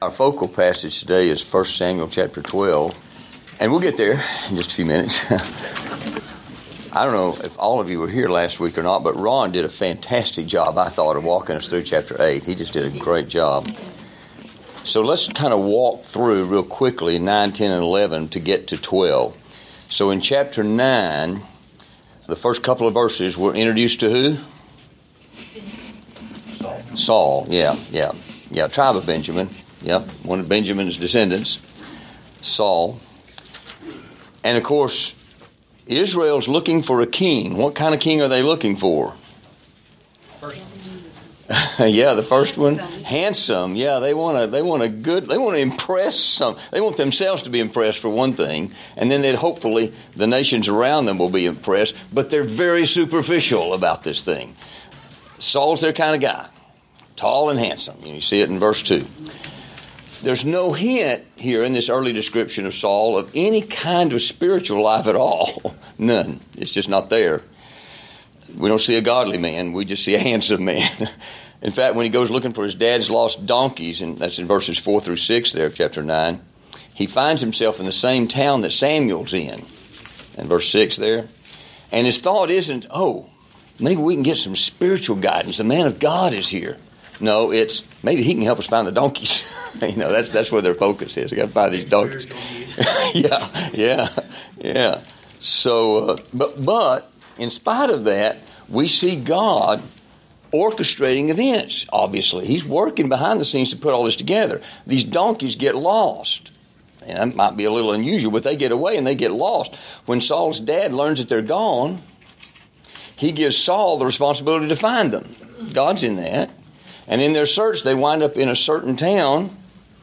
Our focal passage today is 1 Samuel chapter 12, and we'll get there in just a few minutes. I don't know if all of you were here last week or not, but Ron did a fantastic job, I thought, of walking us through chapter 8. He just did a great job. So let's kind of walk through real quickly 9, 10, and 11 to get to 12. So in chapter 9, the first couple of verses, we're introduced to who? Saul, yeah, tribe of Benjamin. Yep, one of Benjamin's descendants, Saul. And of course, Israel's looking for a king. What kind of king are they looking for? First yeah, the first one. Handsome. Yeah, they want to impress some. They want themselves to be impressed for one thing, and then hopefully the nations around them will be impressed, but they're very superficial about this thing. Saul's their kind of guy. Tall and handsome. You see it in verse 2. There's no hint here in this early description of Saul of any kind of spiritual life at all. None. It's just not there. We don't see a godly man. We just see a handsome man. In fact, when he goes looking for his dad's lost donkeys, and that's in verses 4 through 6 there of chapter 9, he finds himself in the same town that Samuel's in verse 6 there. And his thought isn't, maybe we can get some spiritual guidance. The man of God is here. No, it's maybe he can help us find the donkeys. That's where their focus is. We got to find these donkeys. yeah. So, but in spite of that, we see God orchestrating events. Obviously, He's working behind the scenes to put all this together. These donkeys get lost, and that might be a little unusual, but they get away and they get lost. When Saul's dad learns that they're gone, he gives Saul the responsibility to find them. God's in that. And in their search, they wind up in a certain town.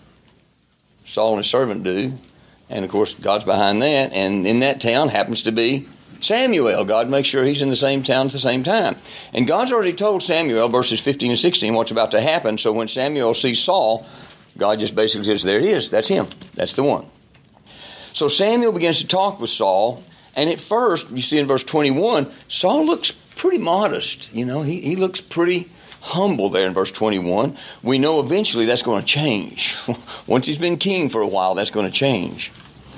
Saul and his servant do. And, of course, God's behind that. And in that town happens to be Samuel. God makes sure he's in the same town at the same time. And God's already told Samuel, verses 15 and 16, what's about to happen. So when Samuel sees Saul, God just basically says, there it is. That's him. That's the one. So Samuel begins to talk with Saul. And at first, you see in verse 21, Saul looks pretty modest. He looks pretty humble there in verse 21. We know eventually that's going to change. Once he's been king for a while, that's going to change.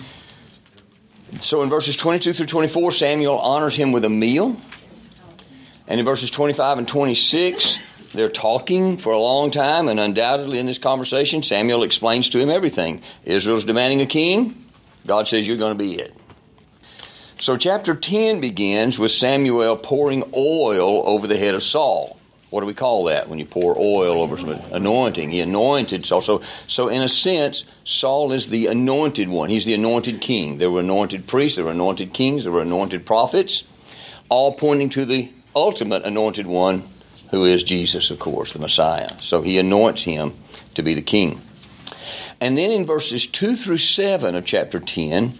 So in verses 22 through 24, Samuel honors him with a meal. And in verses 25 and 26, they're talking for a long time, and undoubtedly in this conversation, Samuel explains to him everything. Israel's demanding a king. God says you're going to be it. So chapter 10 begins with Samuel pouring oil over the head of Saul. What do we call that when you pour oil over somebody? Anointing. He anointed Saul. So in a sense, Saul is the anointed one. He's the anointed king. There were anointed priests, there were anointed kings, there were anointed prophets, all pointing to the ultimate anointed one, who is Jesus, of course, the Messiah. So he anoints him to be the king. And then in verses 2 through 7 of chapter 10,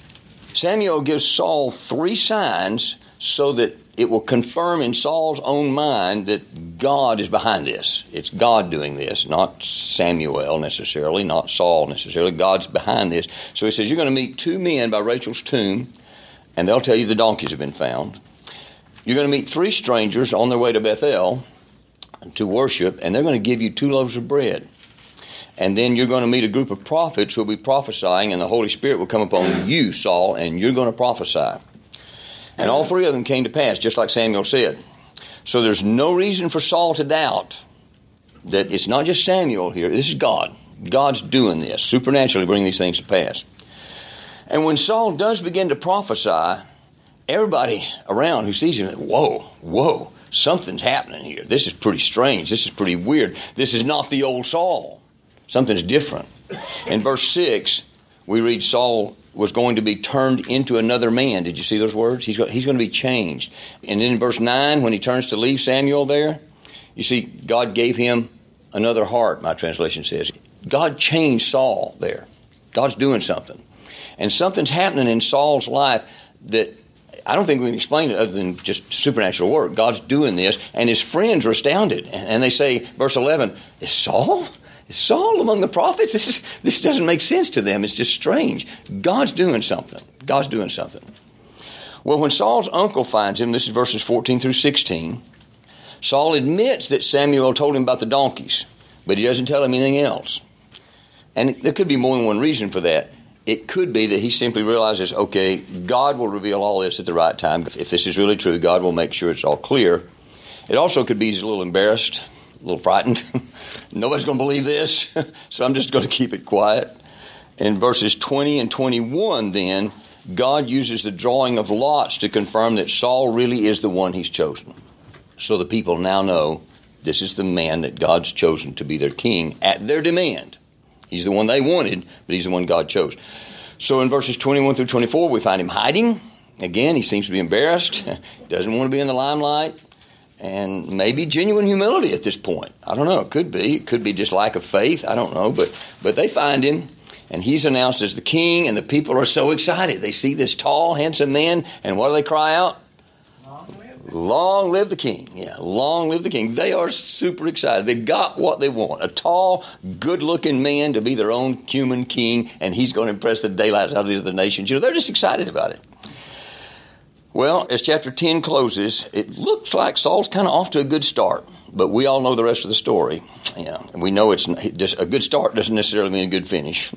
Samuel gives Saul 3 signs so that it will confirm in Saul's own mind that God is behind this. It's God doing this, not Samuel necessarily, not Saul necessarily. God's behind this. So he says, you're going to meet 2 men by Rachel's tomb, and they'll tell you the donkeys have been found. You're going to meet 3 strangers on their way to Bethel to worship, and they're going to give you 2 loaves of bread. And then you're going to meet a group of prophets who will be prophesying, and the Holy Spirit will come upon you, Saul, and you're going to prophesy. And all 3 of them came to pass, just like Samuel said. So there's no reason for Saul to doubt that it's not just Samuel here. This is God. God's doing this, supernaturally bringing these things to pass. And when Saul does begin to prophesy, everybody around who sees him, whoa, something's happening here. This is pretty strange. This is pretty weird. This is not the old Saul. Something's different. In verse 6, we read Saul was going to be turned into another man. Did you see those words? He's going to be changed. And then in verse 9, when he turns to leave Samuel there, you see, God gave him another heart, my translation says. God changed Saul there. God's doing something. And something's happening in Saul's life that I don't think we can explain it other than just supernatural work. God's doing this, and his friends are astounded. And they say, verse 11, Is Saul among the prophets? This doesn't make sense to them. It's just strange. God's doing something. Well, when Saul's uncle finds him, this is verses 14 through 16, Saul admits that Samuel told him about the donkeys, but he doesn't tell him anything else. And there could be more than one reason for that. It could be that he simply realizes, okay, God will reveal all this at the right time. If this is really true, God will make sure it's all clear. It also could be he's a little embarrassed, a little frightened. Nobody's going to believe this, so I'm just going to keep it quiet. In verses 20 and 21, then, God uses the drawing of lots to confirm that Saul really is the one he's chosen. So the people now know this is the man that God's chosen to be their king at their demand. He's the one they wanted, but he's the one God chose. So in verses 21 through 24, we find him hiding. Again, he seems to be embarrassed, doesn't want to be in the limelight, and maybe genuine humility at this point. I don't know. It could be. It could be just lack of faith. I don't know. But they find him, and he's announced as the king, and the people are so excited. They see this tall, handsome man, and what do they cry out? Long live the king. Yeah, long live the king. They are super excited. They got what they want. A tall, good-looking man to be their own human king, and he's going to impress the daylights out of these other nations. They're just excited about it. Well, as chapter 10 closes, it looks like Saul's kind of off to a good start, but we all know the rest of the story. Yeah, and we know it's just a good start doesn't necessarily mean a good finish.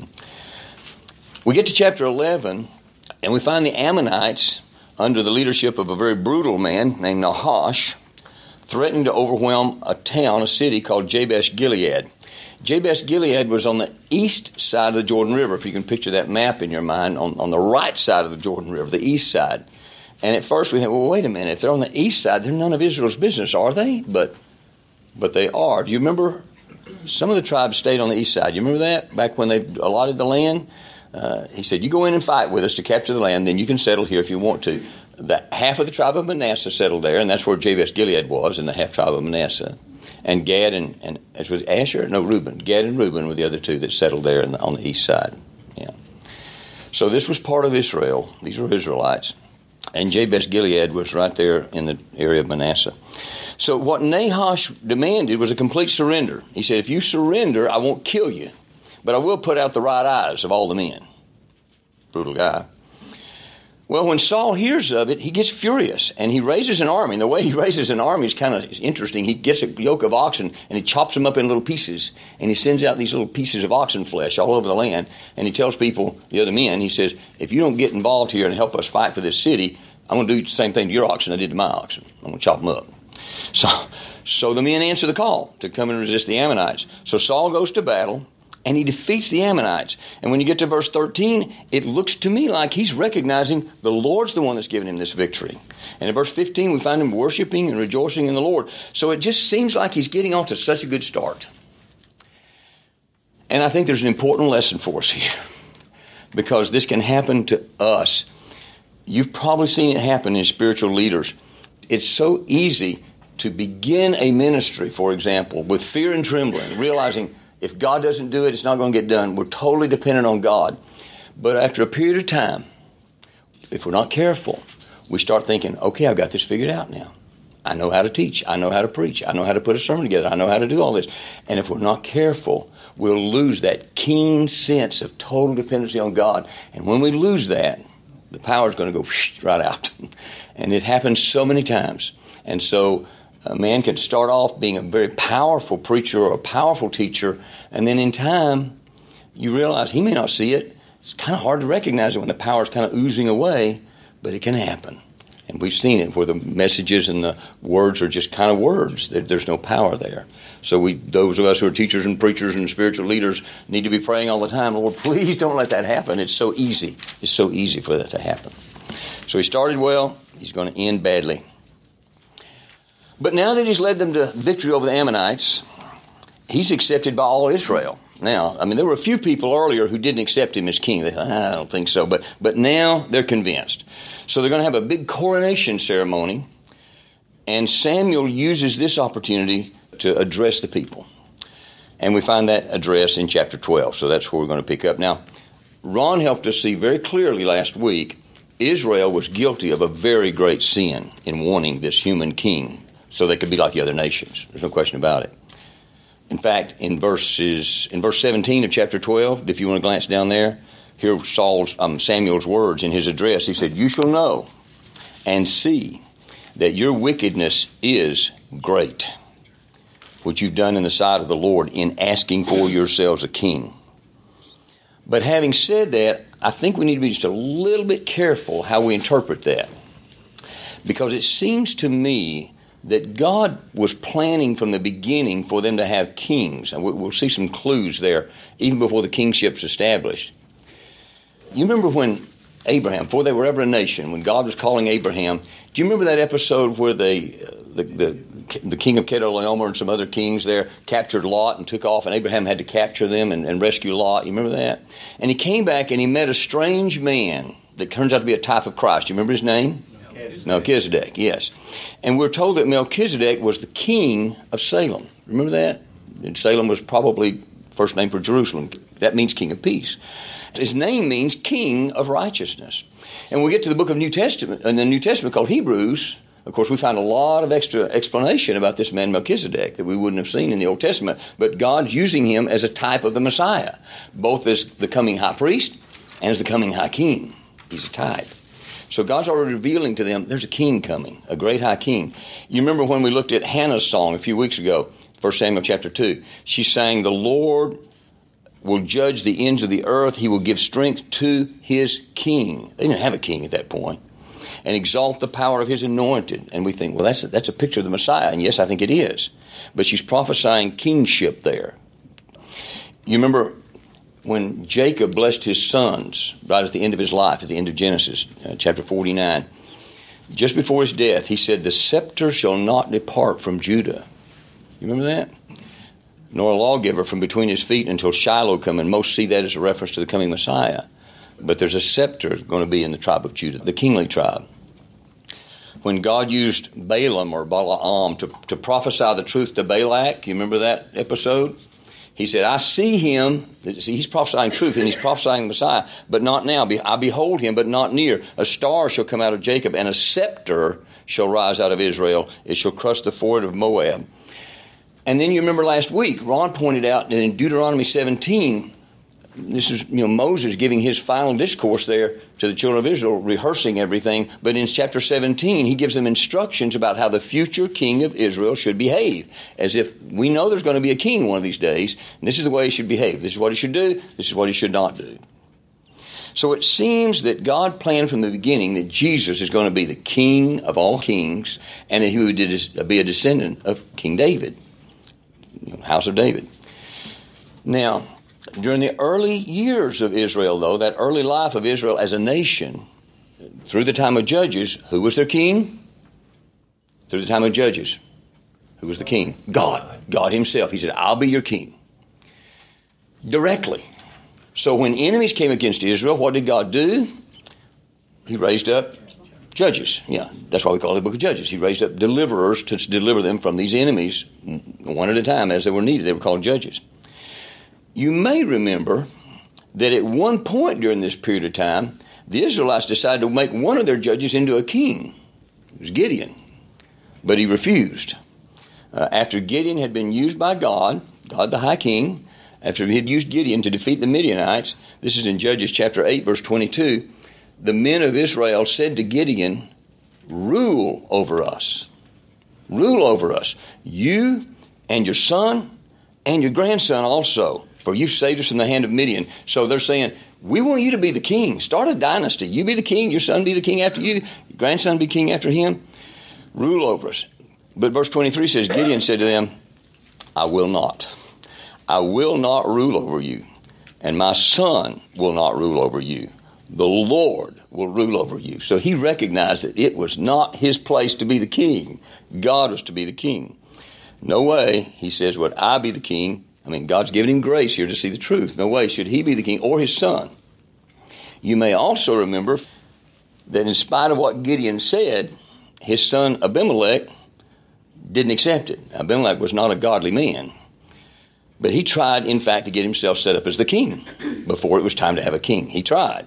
We get to chapter 11, and we find the Ammonites, under the leadership of a very brutal man named Nahash, threatening to overwhelm a city called Jabesh-Gilead. Jabesh-Gilead was on the east side of the Jordan River, if you can picture that map in your mind, on the right side of the Jordan River, the east side. And at first we thought, well, wait a minute, if they're on the east side, they're none of Israel's business, are they? But they are. Do you remember some of the tribes stayed on the east side? You remember that, back when they allotted the land? He said, you go in and fight with us to capture the land, then you can settle here if you want to. Half of the tribe of Manasseh settled there, and that's where Jabesh-Gilead was, in the half tribe of Manasseh. And Gad and as was Asher? No, Reuben. Gad and Reuben were the other two that settled there on the east side. Yeah. So this was part of Israel. These were Israelites. And Jabesh-Gilead was right there in the area of Manasseh. So what Nahash demanded was a complete surrender. He said, if you surrender, I won't kill you, but I will put out the right eyes of all the men. Brutal guy. Well, when Saul hears of it, he gets furious, and he raises an army. And the way he raises an army is kind of interesting. He gets a yoke of oxen, and he chops them up in little pieces, and he sends out these little pieces of oxen flesh all over the land, and he tells people, the other men, he says, if you don't get involved here and help us fight for this city, I'm going to do the same thing to your oxen I did to my oxen. I'm going to chop them up. So the men answer the call to come and resist the Ammonites. So Saul goes to battle, and he defeats the Ammonites. And when you get to verse 13, it looks to me like he's recognizing the Lord's the one that's given him this victory. And in verse 15, we find him worshiping and rejoicing in the Lord. So it just seems like he's getting off to such a good start. And I think there's an important lesson for us here, because this can happen to us. You've probably seen it happen in spiritual leaders. It's so easy to begin a ministry, for example, with fear and trembling, realizing if God doesn't do it, it's not going to get done. We're totally dependent on God. But after a period of time, if we're not careful, we start thinking, okay, I've got this figured out now. I know how to teach. I know how to preach. I know how to put a sermon together. I know how to do all this. And if we're not careful, we'll lose that keen sense of total dependency on God. And when we lose that, the power is going to go right out. And it happens so many times. And so a man can start off being a very powerful preacher or a powerful teacher, and then in time, you realize he may not see it. It's kind of hard to recognize it when the power is kind of oozing away, but it can happen. And we've seen it where the messages and the words are just kind of words. There's no power there. So those of us who are teachers and preachers and spiritual leaders need to be praying all the time, Lord, please don't let that happen. It's so easy. It's so easy for that to happen. So he started well. He's going to end badly. But now that he's led them to victory over the Ammonites, he's accepted by all Israel. Now, there were a few people earlier who didn't accept him as king. They thought, I don't think so. But now they're convinced. So they're going to have a big coronation ceremony. And Samuel uses this opportunity to address the people. And we find that address in chapter 12. So that's where we're going to pick up. Now, Ron helped us see very clearly last week, Israel was guilty of a very great sin in wanting this human king, so they could be like the other nations. There's no question about it. In fact, in verse 17 of chapter 12, if you want to glance down there, hear Samuel's words in his address. He said, you shall know and see that your wickedness is great, which you've done in the sight of the Lord in asking for yourselves a king. But having said that, I think we need to be just a little bit careful how we interpret that. Because it seems to me that God was planning from the beginning for them to have kings. And we'll see some clues there, even before the kingship's established. You remember when Abraham, before they were ever a nation, when God was calling Abraham, do you remember that episode where the king of Chedorlaomer and some other kings there captured Lot and took off, and Abraham had to capture them and rescue Lot? You remember that? And he came back and he met a strange man that turns out to be a type of Christ. Do you remember his name? Melchizedek, yes. And we're told that Melchizedek was the king of Salem. Remember that? And Salem was probably first name for Jerusalem. That means king of peace. His name means king of righteousness. And we get to the book of New Testament, in the New Testament called Hebrews. Of course, we find a lot of extra explanation about this man Melchizedek that we wouldn't have seen in the Old Testament. But God's using him as a type of the Messiah, both as the coming high priest and as the coming high king. He's a type. So God's already revealing to them, there's a king coming, a great high king. You remember when we looked at Hannah's song a few weeks ago, 1 Samuel chapter 2. She sang, the Lord will judge the ends of the earth. He will give strength to his king. They didn't have a king at that point. And exalt the power of his anointed. And we think, well, that's a picture of the Messiah. And yes, I think it is. But she's prophesying kingship there. You remember when Jacob blessed his sons right at the end of his life, at the end of Genesis, chapter 49, just before his death, he said, the scepter shall not depart from Judah. You remember that? Nor a lawgiver from between his feet until Shiloh come. And most see that as a reference to the coming Messiah. But there's a scepter going to be in the tribe of Judah, the kingly tribe. When God used Balaam or Balaam to prophesy the truth to Balak, you remember that episode? He said, I see him. See, he's prophesying truth, and he's prophesying the Messiah, but not now. I behold him, but not near. A star shall come out of Jacob, and a scepter shall rise out of Israel. It shall crush the forehead of Moab. And then you remember last week, Ron pointed out that in Deuteronomy 17, this is Moses giving his final discourse there to the children of Israel, rehearsing everything. But in chapter 17, he gives them instructions about how the future king of Israel should behave. As if we know there's going to be a king one of these days, and this is the way he should behave. This is what he should do. This is what he should not do. So it seems that God planned from the beginning that Jesus is going to be the king of all kings, and that he would be a descendant of King David, house of David. Now, during the early years of Israel, though, that early life of Israel as a nation, through the time of Judges, who was their king? Through the time of Judges, who was the king? God. God himself. He said, I'll be your king. Directly. So when enemies came against Israel, what did God do? He raised up judges. Yeah, that's why we call it the book of Judges. He raised up deliverers to deliver them from these enemies one at a time as they were needed. They were called judges. You may remember that at one point during this period of time, the Israelites decided to make one of their judges into a king. It was Gideon. But he refused. After Gideon had been used by God the high king, after he had used Gideon to defeat the Midianites, this is in Judges chapter 8, verse 22, the men of Israel said to Gideon, rule over us. Rule over us. You and your son and your grandson also. For you saved us from the hand of Midian. So they're saying, we want you to be the king. Start a dynasty. You be the king. Your son be the king after you. Your grandson be king after him. Rule over us. But verse 23 says, Gideon said to them, I will not. I will not rule over you. And my son will not rule over you. The Lord will rule over you. So he recognized that it was not his place to be the king. God was to be the king. No way, he says, would I be the king. I mean, God's given him grace here to see the truth. No way should he be the king or his son. You may also remember that in spite of what Gideon said, his son Abimelech didn't accept it. Abimelech was not a godly man. But he tried, in fact, to get himself set up as the king before it was time to have a king. He tried.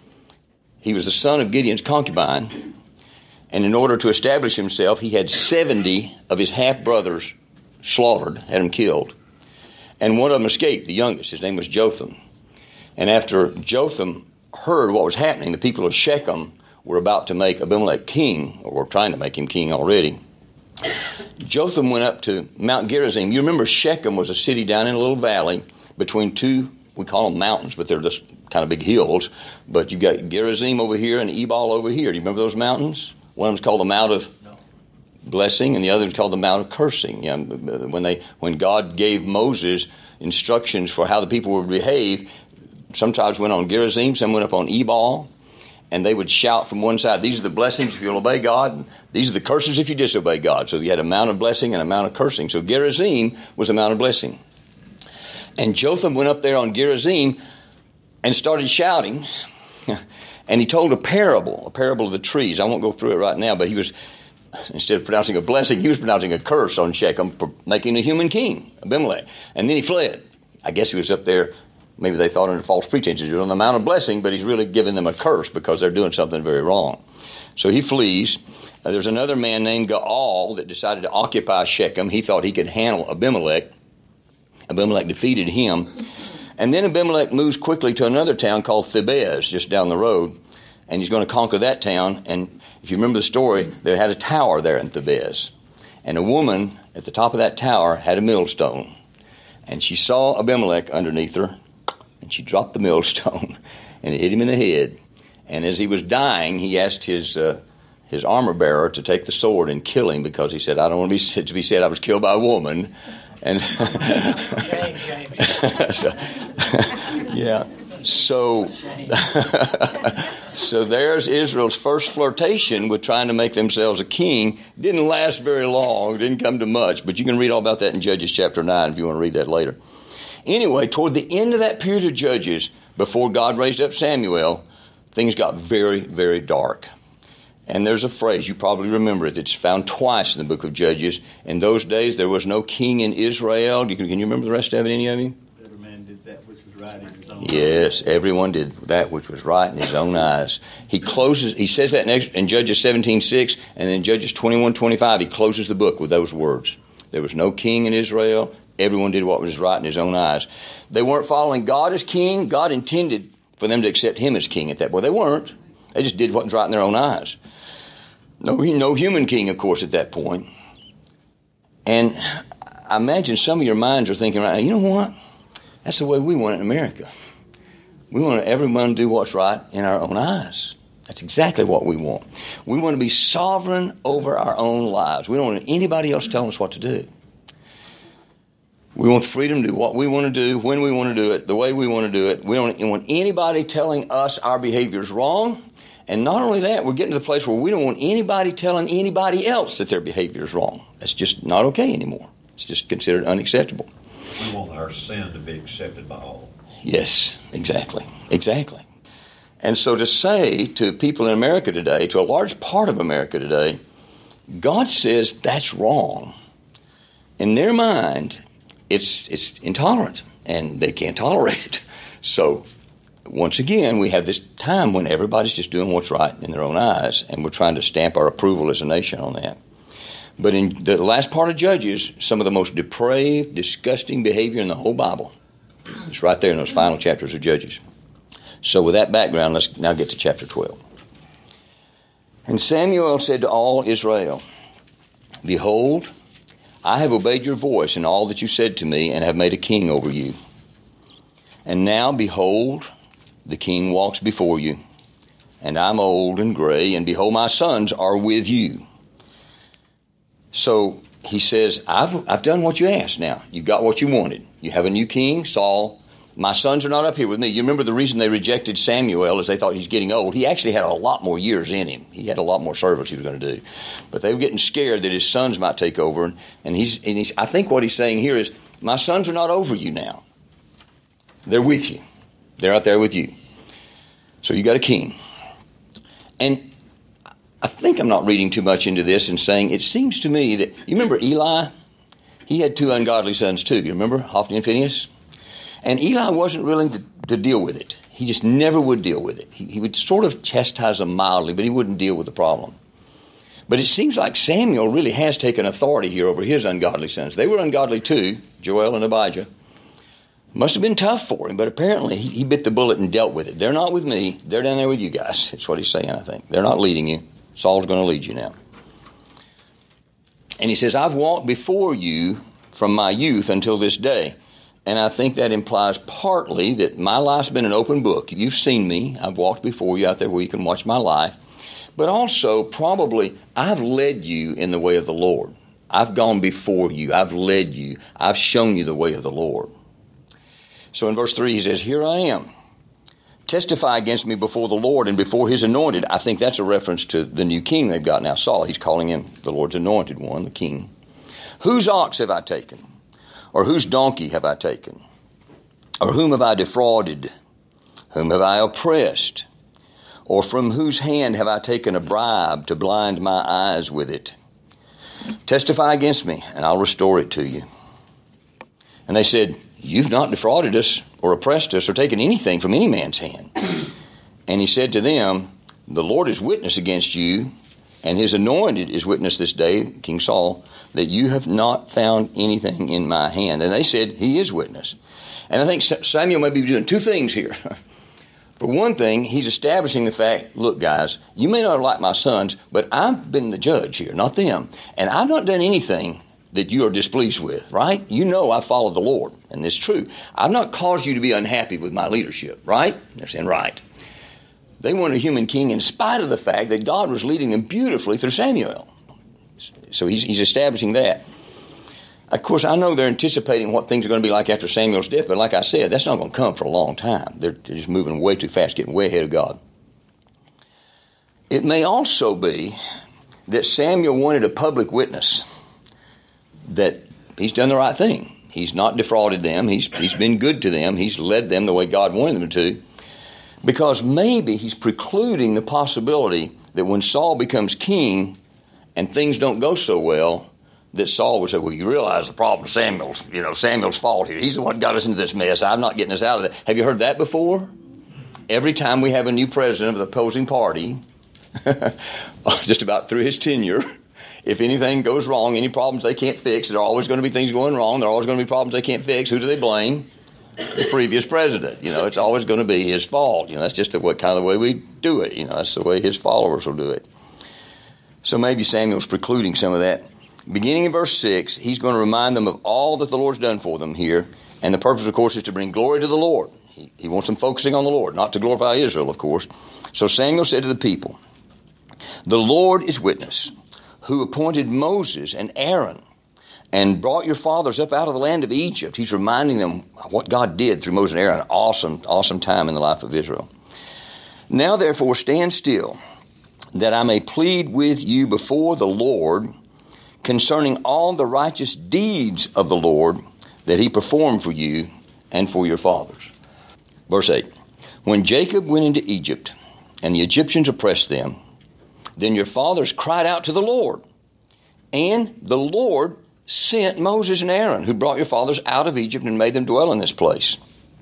He was the son of Gideon's concubine. And in order to establish himself, he had 70 of his half-brothers slaughtered, had them killed. And one of them escaped, the youngest. His name was Jotham. And after Jotham heard what was happening, the people of Shechem were about to make Abimelech king, or were trying to make him king already. Jotham went up to Mount Gerizim. You remember Shechem was a city down in a little valley between two we call them mountains, but they're just kind of big hills. But you've got Gerizim over here and Ebal over here. Do you remember those mountains? One of them's called the Mount of Blessing, and the other is called the Mount of Cursing. You know, when God gave Moses instructions for how the people would behave, some tribes went on Gerizim, some went up on Ebal, and they would shout from one side, these are the blessings if you'll obey God, and these are the curses if you disobey God. So you had a mount of blessing and a mount of cursing. So Gerizim was a mount of blessing. And Jotham went up there on Gerizim and started shouting, and he told a parable of the trees. I won't go through it right now, but he was, instead of pronouncing a blessing, he was pronouncing a curse on Shechem for making a human king, Abimelech. And then he fled. I guess he was up there, maybe they thought under false pretenses, on the Mount of Blessing, but he's really giving them a curse because they're doing something very wrong. So he flees. There's another man named Gaal that decided to occupy Shechem. He thought he could handle Abimelech. Abimelech defeated him. And then Abimelech moves quickly to another town called Thebez, just down the road, and he's going to conquer that town. And if you remember the story, they had a tower there in Thebez. And a woman at the top of that tower had a millstone. And she saw Abimelech underneath her, and she dropped the millstone, and it hit him in the head. And as he was dying, he asked his armor bearer to take the sword and kill him because he said, I don't want to be said I was killed by a woman. And Shame. So there's Israel's first flirtation with trying to make themselves a king. Didn't last very long, didn't come to much, but you can read all about that in Judges chapter 9 if you want to read that later. Anyway, toward the end of that period of Judges, before God raised up Samuel, things got very, very dark. And there's a phrase, you probably remember it, it's found twice in the book of Judges. In those days, there was no king in Israel. Can you remember the rest of it, any of you? Every man did that which was right in his own eyes. Yes, everyone did that which was right in his own eyes. He says that in Judges 17:6, and then Judges 21:25, he closes the book with those words. There was no king in Israel. Everyone did what was right in his own eyes. They weren't following God as king. God intended for them to accept him as king at that point. They weren't. They just did what was right in their own eyes. No human king, of course, at that point. And I imagine some of your minds are thinking right now, you know what? That's the way we want it in America. We want everyone to do what's right in our own eyes. That's exactly what we want. We want to be sovereign over our own lives. We don't want anybody else telling us what to do. We want freedom to do what we want to do, when we want to do it, the way we want to do it. We don't want anybody telling us our behavior is wrong. And not only that, we're getting to the place where we don't want anybody telling anybody else that their behavior is wrong. That's just not okay anymore. It's just considered unacceptable. We want our sin to be accepted by all. Yes, exactly. And so to say to people in America today, to a large part of America today, God says that's wrong. In their mind, it's intolerant, and they can't tolerate it. So once again, we have this time when everybody's just doing what's right in their own eyes, and we're trying to stamp our approval as a nation on that. But in the last part of Judges, some of the most depraved, disgusting behavior in the whole Bible is right there in those final chapters of Judges. So with that background, let's now get to chapter 12. And Samuel said to all Israel, Behold, I have obeyed your voice in all that you said to me, and have made a king over you. And now, behold, the king walks before you, and I'm old and gray, and behold, my sons are with you. So he says, I've done what you asked now. You got what you wanted. You have a new king, Saul. My sons are not up here with me. You remember the reason they rejected Samuel is they thought he's getting old. He actually had a lot more years in him. He had a lot more service he was going to do. But they were getting scared that his sons might take over. And he's I think what he's saying here is, my sons are not over you now. They're with you. They're out there with you. So you got a king. And I think I'm not reading too much into this and saying, it seems to me that, you remember Eli? He had two ungodly sons too. You remember Hophni and Phinehas? And Eli wasn't willing to deal with it. He just never would deal with it. He would sort of chastise them mildly, but he wouldn't deal with the problem. But it seems like Samuel really has taken authority here over his ungodly sons. They were ungodly too, Joel and Abijah. Must have been tough for him, but apparently he bit the bullet and dealt with it. They're not with me. They're down there with you guys. That's what he's saying, I think. They're not leading you. Saul's going to lead you now. And he says, I've walked before you from my youth until this day. And I think that implies partly that my life's been an open book. You've seen me. I've walked before you out there where you can watch my life. But also, probably, I've led you in the way of the Lord. I've gone before you. I've led you. I've shown you the way of the Lord. So in verse 3, he says, here I am. Testify against me before the Lord and before his anointed. I think that's a reference to the new king they've got now, Saul. He's calling him the Lord's anointed one, the king. Whose ox have I taken? Or whose donkey have I taken? Or whom have I defrauded? Whom have I oppressed? Or from whose hand have I taken a bribe to blind my eyes with it? Testify against me, and I'll restore it to you. And they said, you've not defrauded us, or oppressed us, or taken anything from any man's hand. And he said to them, the Lord is witness against you, and his anointed is witness this day, King Saul, that you have not found anything in my hand. And they said, he is witness. And I think Samuel may be doing two things here. For one thing, he's establishing the fact, look, guys, you may not like my sons, but I've been the judge here, not them. And I've not done anything that you are displeased with, right? You know I follow the Lord, and it's true. I've not caused you to be unhappy with my leadership, right? They're saying, right. They wanted a human king in spite of the fact that God was leading them beautifully through Samuel. So he's establishing that. Of course, I know they're anticipating what things are going to be like after Samuel's death, but like I said, that's not going to come for a long time. They're just moving way too fast, getting way ahead of God. It may also be that Samuel wanted a public witness that he's done the right thing. He's not defrauded them. He's been good to them. He's led them the way God wanted them to. Because maybe he's precluding the possibility that when Saul becomes king and things don't go so well, that Saul would say, well, you realize the problem Samuel's fault here. He's the one who got us into this mess. I'm not getting us out of it. Have you heard that before? Every time we have a new president of the opposing party, just about through his tenure, if anything goes wrong, any problems they can't fix, there are always going to be things going wrong. There are always going to be problems they can't fix. Who do they blame? The previous president. It's always going to be his fault. That's just the way we do it. That's the way his followers will do it. So maybe Samuel's precluding some of that. Beginning in verse 6, he's going to remind them of all that the Lord's done for them here. And the purpose, of course, is to bring glory to the Lord. He wants them focusing on the Lord, not to glorify Israel, of course. So Samuel said to the people, the Lord is witness, who appointed Moses and Aaron and brought your fathers up out of the land of Egypt. He's reminding them what God did through Moses and Aaron. An awesome time in the life of Israel. Now, therefore, stand still, that I may plead with you before the Lord concerning all the righteous deeds of the Lord that he performed for you and for your fathers. Verse 8, when Jacob went into Egypt and the Egyptians oppressed them, then your fathers cried out to the Lord, and the Lord sent Moses and Aaron, who brought your fathers out of Egypt and made them dwell in this place.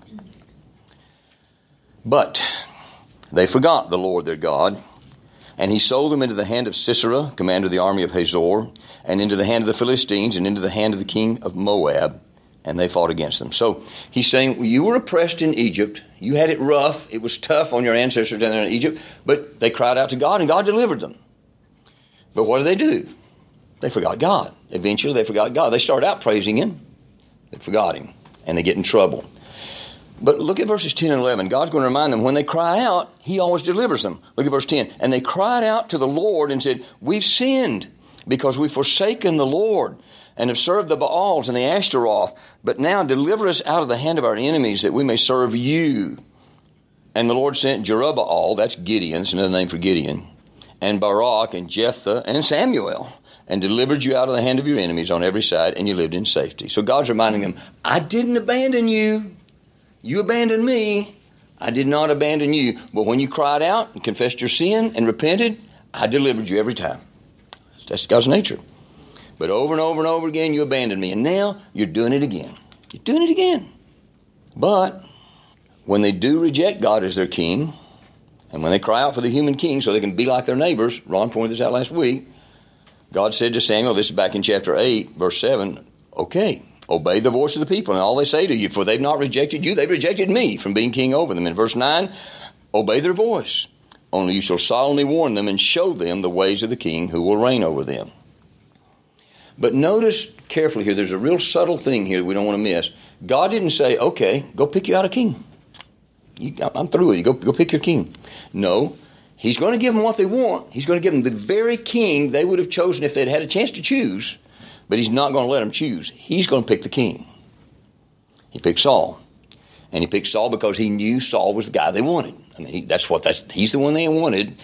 But they forgot the Lord their God, and he sold them into the hand of Sisera, commander of the army of Hazor, and into the hand of the Philistines, and into the hand of the king of Moab, and they fought against them. So he's saying, well, you were oppressed in Egypt. You had it rough. It was tough on your ancestors down there in Egypt, but they cried out to God, and God delivered them. But what did they do? They forgot God. Eventually, they forgot God. They started out praising him. They forgot him, and they get in trouble. But look at verses 10 and 11. God's going to remind them, when they cry out, he always delivers them. Look at verse 10. And they cried out to the Lord and said, we've sinned because we've forsaken the Lord and have served the Baals and the Ashtaroth. But now deliver us out of the hand of our enemies that we may serve you. And the Lord sent Jerubbaal, that's Gideon, it's another name for Gideon, and Barak and Jephthah and Samuel, and delivered you out of the hand of your enemies on every side, and you lived in safety. So God's reminding them, I didn't abandon you. You abandoned me. I did not abandon you. But when you cried out and confessed your sin and repented, I delivered you every time. That's God's nature. But over and over and over again, you abandoned me. And now you're doing it again. You're doing it again. But when they do reject God as their king, and when they cry out for the human king so they can be like their neighbors, Ron pointed this out last week, God said to Samuel, this is back in chapter 8, verse 7, okay, obey the voice of the people and all they say to you, for they've not rejected you, they've rejected me from being king over them. In verse 9, obey their voice. Only you shall solemnly warn them and show them the ways of the king who will reign over them. But notice carefully here, there's a real subtle thing here we don't want to miss. God didn't say, okay, go pick you out a king. I'm through with you. Go pick your king. No, he's going to give them what they want. He's going to give them the very king they would have chosen if they'd had a chance to choose, but he's not going to let them choose. He's going to pick the king. He picked Saul. And he picked Saul because he knew Saul was the guy they wanted. I mean, he's the one they wanted.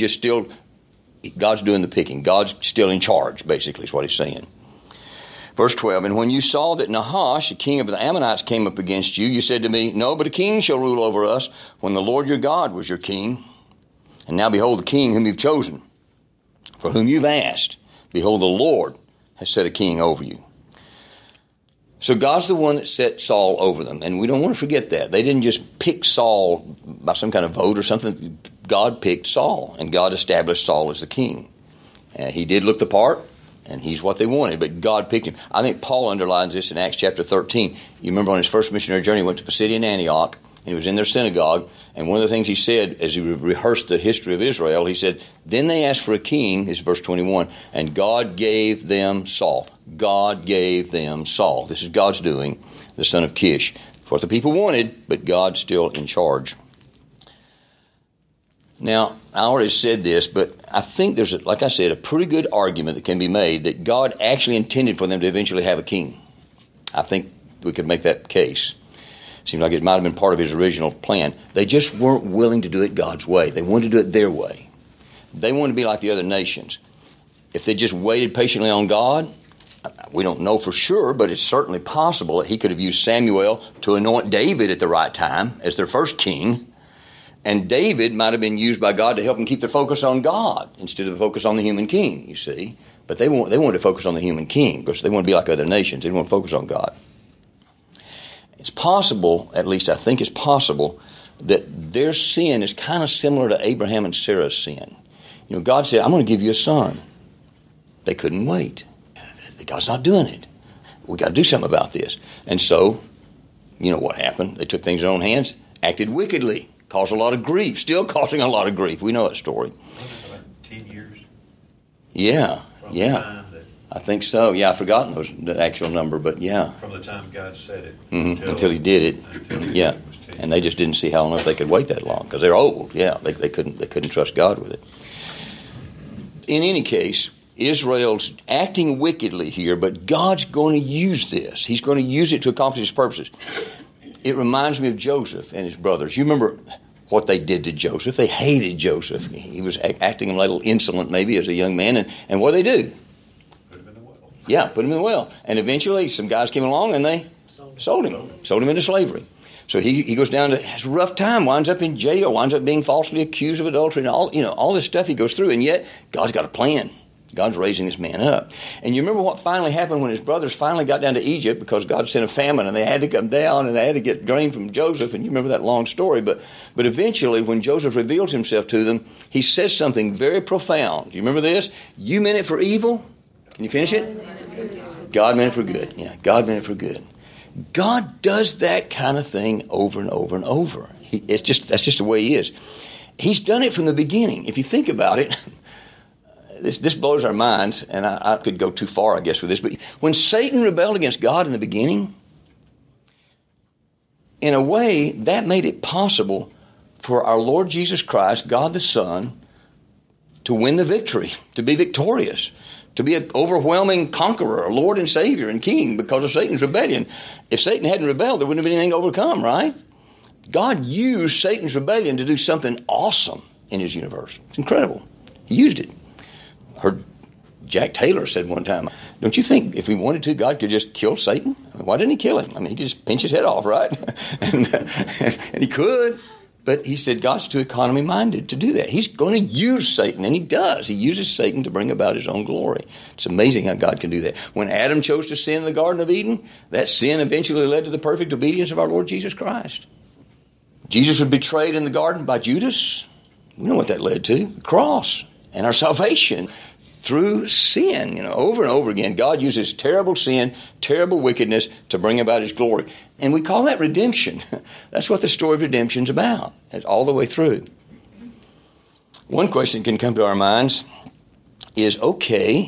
God's doing the picking. God's still in charge, basically, is what he's saying. Verse 12, and when you saw that Nahash, the king of the Ammonites, came up against you, you said to me, no, but a king shall rule over us when the Lord your God was your king. And now behold the king whom you've chosen, for whom you've asked. Behold, the Lord has set a king over you. So God's the one that set Saul over them, and we don't want to forget that. They didn't just pick Saul by some kind of vote or something. God picked Saul, and God established Saul as the king. He did look the part, and he's what they wanted, but God picked him. I think Paul underlines this in Acts chapter 13. You remember on his first missionary journey, he went to Pisidian Antioch, and he was in their synagogue, and one of the things he said as he rehearsed the history of Israel, he said, then they asked for a king, this is verse 21, and God gave them Saul. God gave them Saul. This is God's doing, the son of Kish. It's what the people wanted, but God's still in charge. Now, I already said this, but I think there's, like I said, a pretty good argument that can be made that God actually intended for them to eventually have a king. I think we could make that case. Seems like it might have been part of his original plan. They just weren't willing to do it God's way. They wanted to do it their way. They wanted to be like the other nations. If they just waited patiently on God, we don't know for sure, but it's certainly possible that he could have used Samuel to anoint David at the right time as their first king. And David might have been used by God to help them keep their focus on God instead of the focus on the human king, you see. But they wanted to focus on the human king because they want to be like other nations. They didn't want to focus on God. It's possible, at least I think it's possible, that their sin is kind of similar to Abraham and Sarah's sin. You know, God said, I'm going to give you a son. They couldn't wait. God's not doing it. We got to do something about this. And so, you know what happened? They took things in their own hands, acted wickedly, caused a lot of grief, still causing a lot of grief. We know that story. About 10 years? Yeah, From yeah. the time that, I think so. Yeah, I've forgotten the actual number, but yeah. from the time God said it. Until he did it. Until Yeah. it was 10 And they just didn't see how on earth they could wait that long because they're old. Yeah, they couldn't trust God with it. In any case, Israel's acting wickedly here, but God's going to use this. He's going to use it to accomplish his purposes. It reminds me of Joseph and his brothers. You remember what they did to Joseph. They hated Joseph. He was acting a little insolent maybe as a young man. And what did they do? Put him in the well. Yeah, put him in the well. And eventually some guys came along and they sold him into slavery. So he goes down to, has a rough time, winds up in jail, winds up being falsely accused of adultery and all this stuff he goes through. And yet God's got a plan. God's raising this man up. And you remember what finally happened when his brothers finally got down to Egypt because God sent a famine and they had to come down and they had to get grain from Joseph. And you remember that long story. But eventually when Joseph reveals himself to them, he says something very profound. Do you remember this? You meant it for evil? Can you finish it? God meant it for good. Yeah, God meant it for good. God does that kind of thing over and over and over. That's just the way he is. He's done it from the beginning. If you think about it, this blows our minds, and I could go too far, I guess, with this. But when Satan rebelled against God in the beginning, in a way, that made it possible for our Lord Jesus Christ, God the Son, to win the victory, to be victorious, to be an overwhelming conqueror, a Lord and Savior and King because of Satan's rebellion. If Satan hadn't rebelled, there wouldn't have been anything to overcome, right? God used Satan's rebellion to do something awesome in his universe. It's incredible. He used it. I heard Jack Taylor said one time, don't you think if he wanted to, God could just kill Satan? Why didn't he kill him? I mean, he could just pinch his head off, right? and he could. But he said God's too economy-minded to do that. He's going to use Satan, and he does. He uses Satan to bring about his own glory. It's amazing how God can do that. When Adam chose to sin in the Garden of Eden, that sin eventually led to the perfect obedience of our Lord Jesus Christ. Jesus was betrayed in the garden by Judas. We know what that led to, the cross and our salvation through sin. Over and over again, God uses terrible sin, terrible wickedness to bring about his glory. And we call that redemption. That's what the story of redemption's about. It's all the way through. One question can come to our minds is, okay,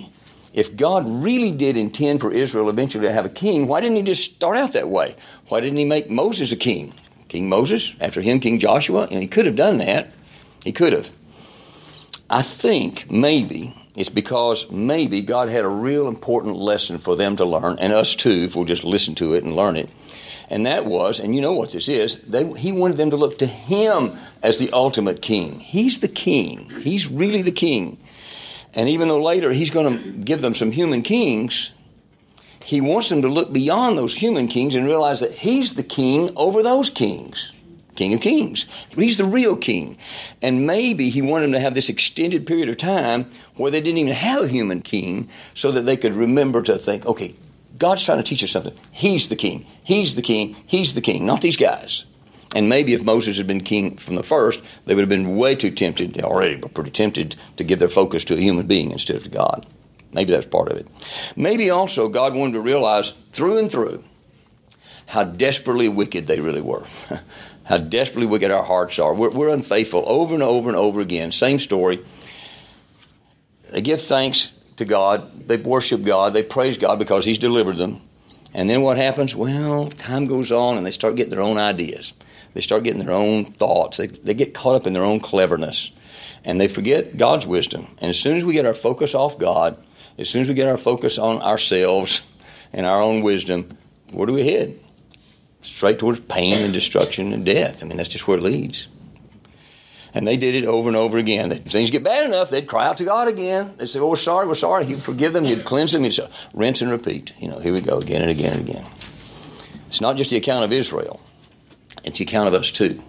if God really did intend for Israel eventually to have a king, why didn't he just start out that way? Why didn't he make Moses a king? King Moses, after him, King Joshua, and he could have done that. He could have. I think maybe it's because maybe God had a real important lesson for them to learn, and us too, if we'll just listen to it and learn it. And that was, and you know what this is, he wanted them to look to him as the ultimate king. He's the king. He's really the king. And even though later he's going to give them some human kings, he wants them to look beyond those human kings and realize that he's the king over those kings. King of kings. He's the real king. And maybe he wanted them to have this extended period of time where they didn't even have a human king so that they could remember to think, okay, God's trying to teach us something. He's the king. He's the king. He's the king, not these guys. And maybe if Moses had been king from the first, they would have been way too tempted, they already were pretty tempted, to give their focus to a human being instead of to God. Maybe that's part of it. Maybe also God wanted to realize through and through how desperately wicked they really were. How desperately wicked our hearts are. We're unfaithful over and over and over again. Same story. They give thanks to God. They worship God. They praise God because he's delivered them. And then what happens? Well, time goes on and they start getting their own ideas. They start getting their own thoughts. They get caught up in their own cleverness. And they forget God's wisdom. And as soon as we get our focus off God, as soon as we get our focus on ourselves and our own wisdom, where do we head? Straight towards pain and destruction and death. I mean, that's just where it leads. And they did it over and over again. If things get bad enough, they'd cry out to God again. They'd say, oh, we're sorry. He'd forgive them. He'd cleanse them. He'd say, rinse and repeat. Here we go again and again and again. It's not just the account of Israel. It's the account of us too.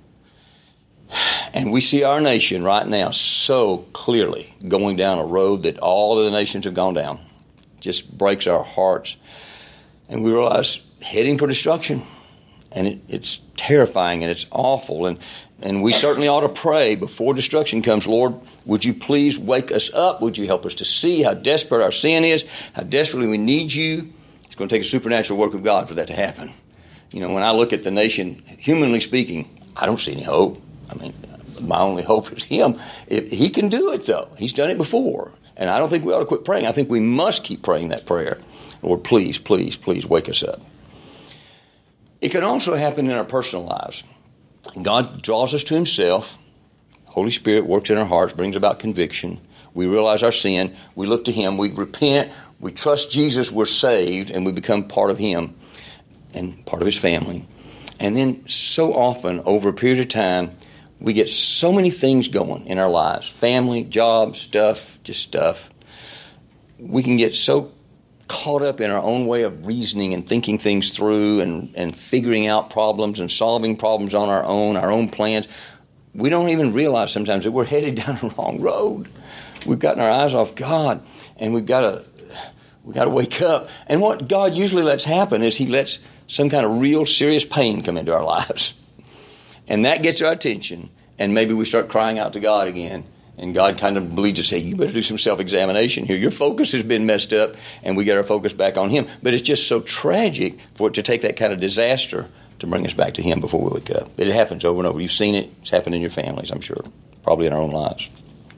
And we see our nation right now so clearly going down a road that all of the nations have gone down. It just breaks our hearts. And we realize heading for destruction. And it's terrifying and it's awful. And we certainly ought to pray before destruction comes, Lord, would you please wake us up? Would you help us to see how desperate our sin is, how desperately we need you? It's going to take a supernatural work of God for that to happen. When I look at the nation, humanly speaking, I don't see any hope. I mean, my only hope is him. He can do it, though. He's done it before. And I don't think we ought to quit praying. I think we must keep praying that prayer. Lord, please, please, please wake us up. It can also happen in our personal lives. God draws us to himself. Holy Spirit works in our hearts, brings about conviction. We realize our sin. We look to him. We repent. We trust Jesus. We're saved, and we become part of him and part of his family. And then so often, over a period of time, we get so many things going in our lives. Family, jobs, stuff, just stuff. We can get so caught up in our own way of reasoning and thinking things through and figuring out problems and solving problems on our own plans. We don't even realize sometimes that we're headed down the wrong road. We've gotten our eyes off God, and we've got to wake up. And what God usually lets happen is he lets some kind of real serious pain come into our lives. And that gets our attention, and maybe we start crying out to God again. And God kind of leads us to say, you better do some self-examination here. Your focus has been messed up, and we get our focus back on him. But it's just so tragic for it to take that kind of disaster to bring us back to him before we wake up. It happens over and over. You've seen it. It's happened in your families, I'm sure. Probably in our own lives.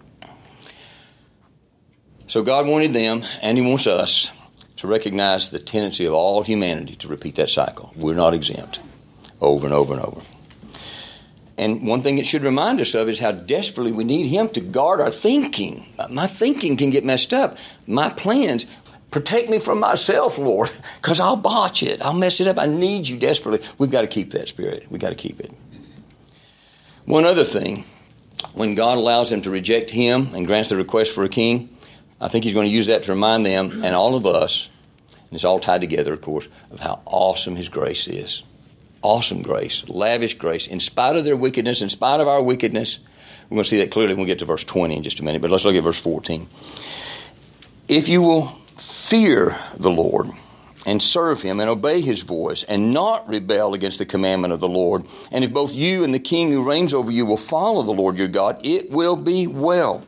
So God wanted them, and he wants us, to recognize the tendency of all humanity to repeat that cycle. We're not exempt. Over and over and over. And one thing it should remind us of is how desperately we need him to guard our thinking. My thinking can get messed up. My plans, protect me from myself, Lord, because I'll botch it. I'll mess it up. I need you desperately. We've got to keep that spirit. We've got to keep it. One other thing, when God allows them to reject him and grants the request for a king, I think he's going to use that to remind them and all of us, and it's all tied together, of course, of how awesome his grace is. Awesome grace, lavish grace, in spite of their wickedness, in spite of our wickedness. We're going to see that clearly when we get to verse 20 in just a minute, but let's look at verse 14. If you will fear the Lord and serve him and obey his voice and not rebel against the commandment of the Lord, and if both you and the king who reigns over you will follow the Lord your God, it will be well.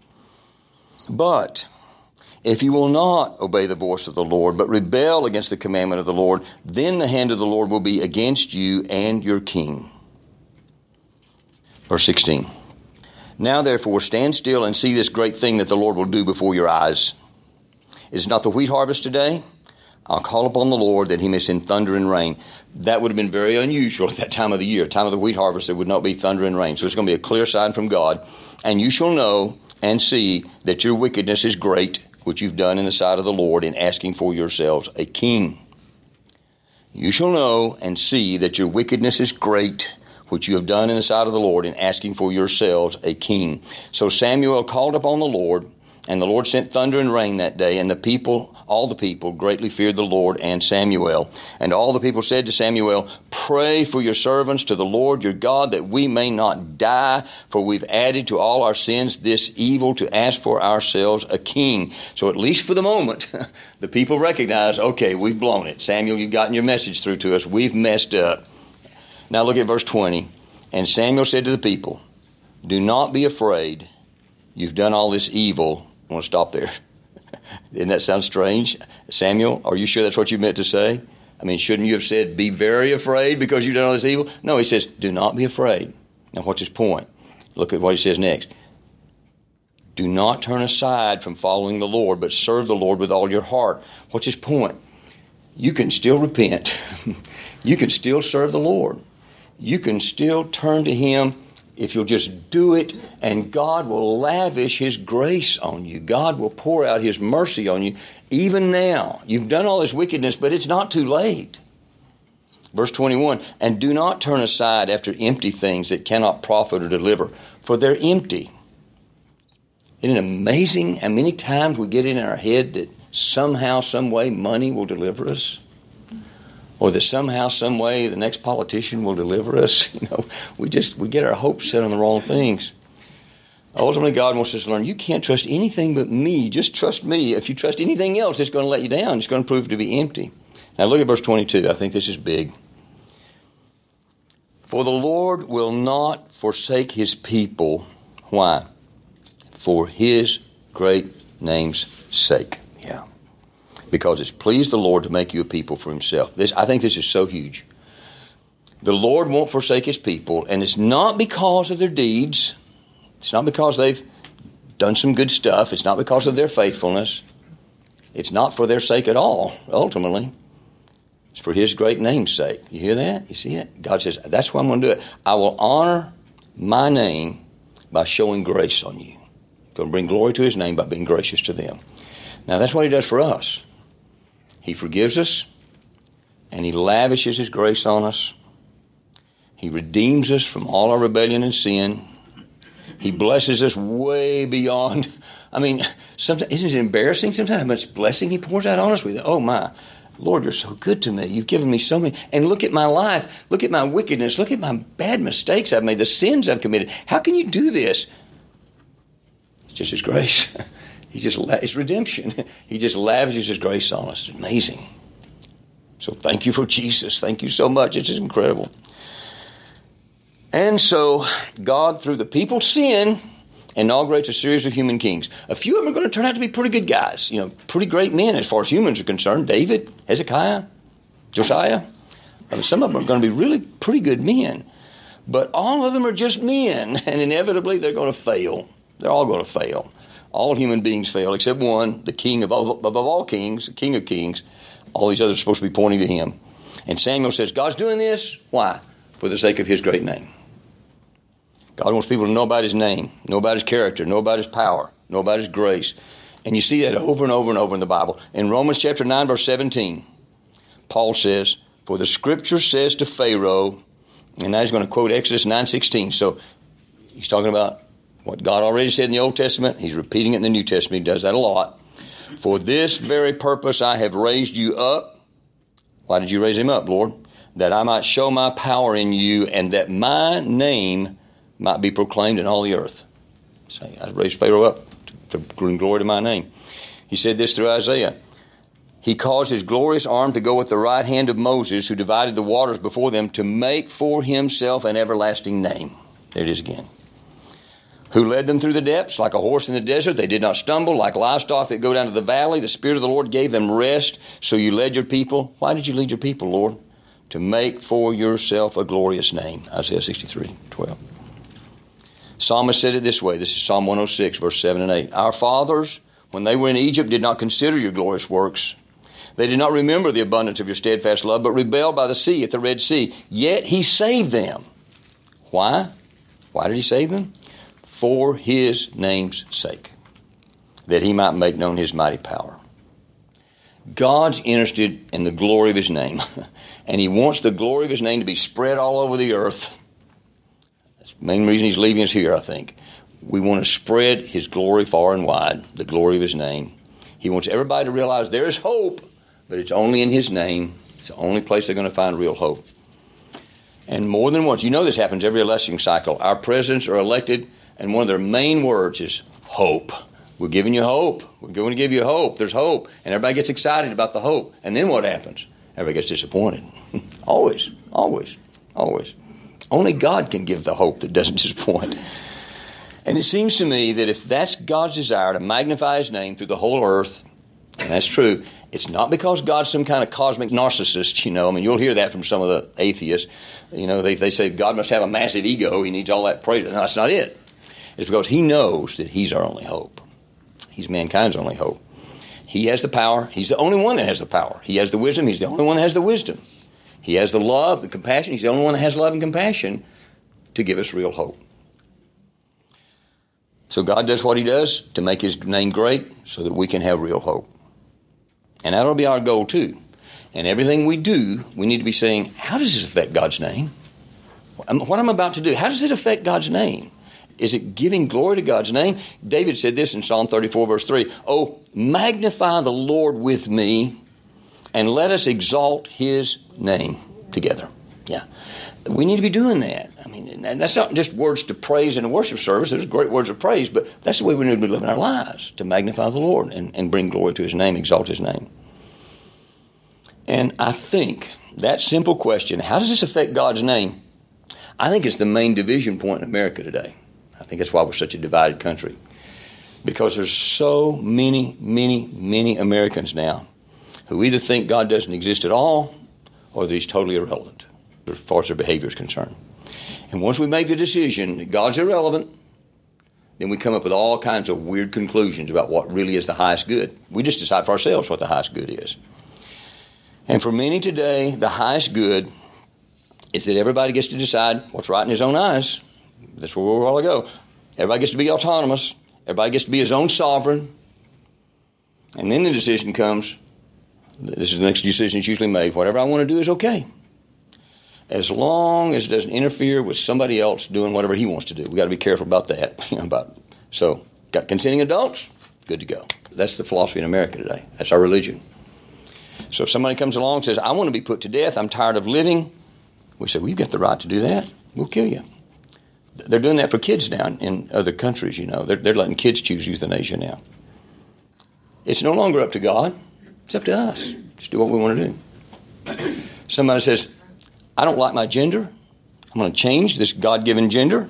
But if you will not obey the voice of the Lord, but rebel against the commandment of the Lord, then the hand of the Lord will be against you and your king. Verse 16. Now therefore stand still and see this great thing that the Lord will do before your eyes. Is it not the wheat harvest today? I'll call upon the Lord that he may send thunder and rain. That would have been very unusual at that time of the year. Time of the wheat harvest, there would not be thunder and rain. So it's going to be a clear sign from God. And you shall know and see that your wickedness is great, which you've done in the sight of the Lord in asking for yourselves a king. You shall know and see that your wickedness is great, which you have done in the sight of the Lord in asking for yourselves a king. So Samuel called upon the Lord, and the Lord sent thunder and rain that day, and all the people greatly feared the Lord and Samuel. And all the people said to Samuel, pray for your servants to the Lord your God, that we may not die, for we've added to all our sins this evil to ask for ourselves a king. So at least for the moment, the people recognize, okay, we've blown it. Samuel, you've gotten your message through to us. We've messed up. Now look at verse 20. And Samuel said to the people, do not be afraid. You've done all this evil. I want to stop there. Didn't that sound strange? Samuel, are you sure that's what you meant to say? I mean, shouldn't you have said, be very afraid because you've done all this evil? No, he says, do not be afraid. Now, what's his point? Look at what he says next. Do not turn aside from following the Lord, but serve the Lord with all your heart. What's his point? You can still repent. You can still serve the Lord. You can still turn to him if you'll just do it, and God will lavish his grace on you. God will pour out his mercy on you. Even now, you've done all this wickedness, but it's not too late. Verse 21, and do not turn aside after empty things that cannot profit or deliver, for they're empty. Isn't it amazing how many times we get in our head that somehow, some way, money will deliver us? Or that somehow, some way, the next politician will deliver us. We get our hopes set on the wrong things. Ultimately, God wants us to learn, you can't trust anything but me. Just trust me. If you trust anything else, it's going to let you down. It's going to prove to be empty. Now look at verse 22. I think this is big. For the Lord will not forsake his people. Why? For his great name's sake. Yeah. Because it's pleased the Lord to make you a people for himself. I think this is so huge. The Lord won't forsake his people, and it's not because of their deeds. It's not because they've done some good stuff. It's not because of their faithfulness. It's not for their sake at all, ultimately. It's for his great name's sake. You hear that? You see it? God says, that's why I'm going to do it. I will honor my name by showing grace on you. I'm going to bring glory to his name by being gracious to them. Now, that's what he does for us. He forgives us, and he lavishes his grace on us. He redeems us from all our rebellion and sin. He blesses us way beyond. I mean, sometimes isn't it embarrassing sometimes how much blessing he pours out on us? We think, oh my, Lord, you're so good to me. You've given me so many. And look at my life. Look at my wickedness. Look at my bad mistakes I've made, the sins I've committed. How can you do this? It's just his grace. It's redemption. He just lavishes his grace on us. It's amazing. So thank you for Jesus. Thank you so much. It's just incredible. And so God, through the people's sin, inaugurates a series of human kings. A few of them are going to turn out to be pretty good guys. Pretty great men as far as humans are concerned. David, Hezekiah, Josiah. Some of them are going to be really pretty good men. But all of them are just men. And inevitably they're going to fail. They're all going to fail. All human beings fail except one, the king above all kings, the king of kings. All these others are supposed to be pointing to him. And Samuel says, God's doing this. Why? For the sake of his great name. God wants people to know about his name, know about his character, know about his power, know about his grace. And you see that over and over and over in the Bible. In Romans chapter 9, verse 17, Paul says, for the scripture says to Pharaoh, and now he's going to quote Exodus 9:16. So he's talking about what God already said in the Old Testament. He's repeating it in the New Testament. He does that a lot. For this very purpose I have raised you up. Why did you raise him up, Lord? That I might show my power in you, and that my name might be proclaimed in all the earth. So I raised Pharaoh up to bring glory to my name. He said this through Isaiah. He caused his glorious arm to go with the right hand of Moses, who divided the waters before them, to make for himself an everlasting name. There it is again. Who led them through the depths like a horse in the desert. They did not stumble like livestock that go down to the valley. The Spirit of the Lord gave them rest. So you led your people. Why did you lead your people, Lord? To make for yourself a glorious name. Isaiah 63:12. Psalmist said it this way. This is Psalm 106, verse 7 and 8. Our fathers, when they were in Egypt, did not consider your glorious works. They did not remember the abundance of your steadfast love, but rebelled by the sea at the Red Sea. Yet he saved them. Why? Why did he save them? For his name's sake, that he might make known his mighty power. God's interested in the glory of his name, and he wants the glory of his name to be spread all over the earth. That's the main reason he's leaving us here, I think. We want to spread his glory far and wide, the glory of his name. He wants everybody to realize there is hope, but it's only in his name. It's the only place they're going to find real hope. And more than once, you know this happens every election cycle. Our presidents are elected, and one of their main words is hope. We're giving you hope. We're going to give you hope. There's hope. And everybody gets excited about the hope. And then what happens? Everybody gets disappointed. Always, always, always. Only God can give the hope that doesn't disappoint. And it seems to me that if that's God's desire to magnify his name through the whole earth, and that's true, it's not because God's some kind of cosmic narcissist, I mean, you'll hear that from some of the atheists. They say God must have a massive ego. He needs all that praise. No, that's not it. It's because he knows that he's our only hope. He's mankind's only hope. He has the power. He's the only one that has the power. He has the wisdom. He's the only one that has the wisdom. He has the love, the compassion. He's the only one that has love and compassion to give us real hope. So God does what he does to make his name great so that we can have real hope. And that'll be our goal too. And everything we do, we need to be saying, how does this affect God's name? What I'm about to do, how does it affect God's name? Is it giving glory to God's name? David said this in Psalm 34, verse 3. Oh, magnify the Lord with me, and let us exalt his name together. Yeah. We need to be doing that. I mean, and that's not just words to praise in a worship service. There's great words of praise, but that's the way we need to be living our lives, to magnify the Lord and bring glory to his name, exalt his name. And I think that simple question, how does this affect God's name? I think it's the main division point in America today. I think that's why we're such a divided country. Because there's so many, many, many Americans now who either think God doesn't exist at all or that he's totally irrelevant as far as their behavior is concerned. And once we make the decision that God's irrelevant, then we come up with all kinds of weird conclusions about what really is the highest good. We just decide for ourselves what the highest good is. And for many today, the highest good is that everybody gets to decide what's right in his own eyes. That's where we were a while ago. Everybody gets to be autonomous. Everybody gets to be his own sovereign. And then the decision comes, this is the next decision that's usually made, whatever I want to do is okay. As long as it doesn't interfere with somebody else doing whatever he wants to do. We've got to be careful about that. So, got consenting adults, good to go. That's the philosophy in America today. That's our religion. So if somebody comes along and says, I want to be put to death, I'm tired of living, we say, well, you've got the right to do that. We'll kill you. They're doing that for kids now in other countries, They're letting kids choose euthanasia now. It's no longer up to God. It's up to us. Just do what we want to do. Somebody says, I don't like my gender. I'm going to change this God-given gender.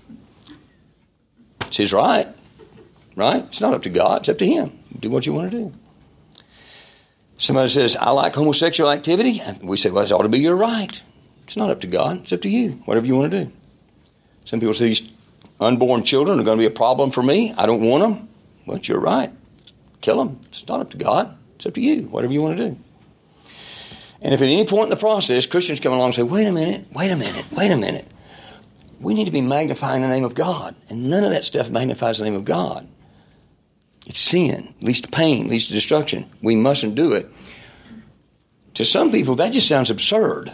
It's his right. Right? It's not up to God. It's up to him. Do what you want to do. Somebody says, I like homosexual activity. We say, well, it ought to be your right. It's not up to God. It's up to you. Whatever you want to do. Some people say these unborn children are going to be a problem for me. I don't want them. Well, it's your right. Kill them. It's not up to God. It's up to you. Whatever you want to do. And if at any point in the process, Christians come along and say, wait a minute. We need to be magnifying the name of God. And none of that stuff magnifies the name of God. It's sin, leads to pain, leads to destruction. We mustn't do it. To some people, that just sounds absurd.